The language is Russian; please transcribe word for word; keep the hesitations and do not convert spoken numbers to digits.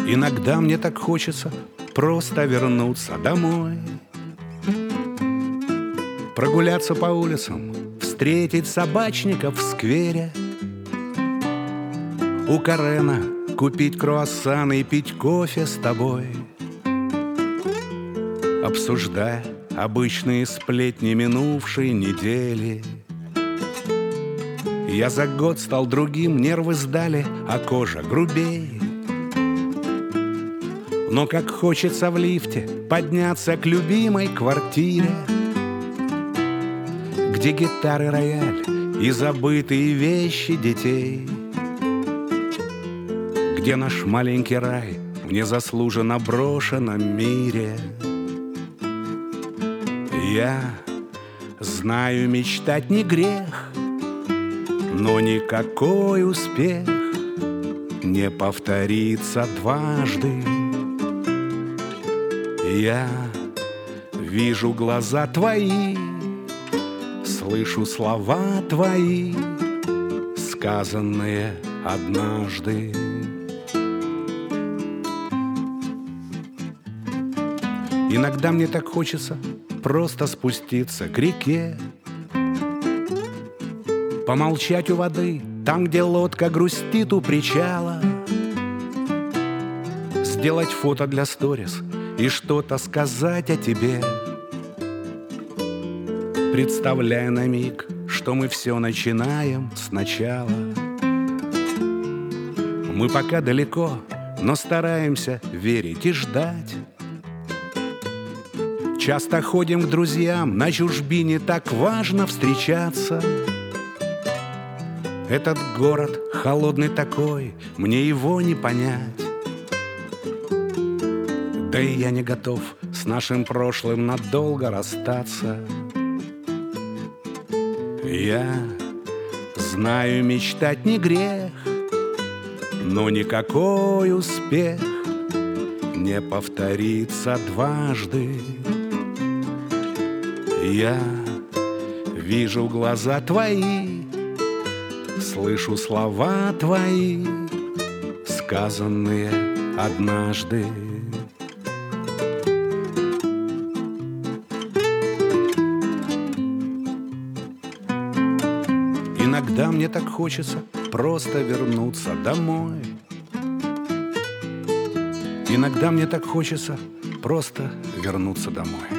Иногда мне так хочется просто вернуться домой, прогуляться по улицам, встретить собачников в сквере, у Карена купить круассаны и пить кофе с тобой, обсуждая обычные сплетни минувшей недели. Я за год стал другим, нервы сдали, а кожа грубее. Но как хочется в лифте подняться к любимой квартире, где гитары, рояль и забытые вещи детей, где наш маленький рай в незаслуженно брошенном мире. Я знаю, мечтать не грех, но никакой успех не повторится дважды. Я вижу глаза твои, слышу слова твои, сказанные однажды. Иногда мне так хочется просто спуститься к реке, помолчать у воды, там, где лодка грустит у причала, сделать фото для сторис и что-то сказать о тебе, представляя на миг, что мы все начинаем сначала. Мы пока далеко, но стараемся верить и ждать. Часто ходим к друзьям, на чужбине так важно встречаться. Этот город холодный такой, мне его не понять. Да и я не готов с нашим прошлым надолго расстаться. Я знаю, мечтать не грех, но никакой успех не повторится дважды. Я вижу глаза твои, слышу слова твои, сказанные однажды. Иногда мне так хочется просто вернуться домой. Иногда мне так хочется просто вернуться домой.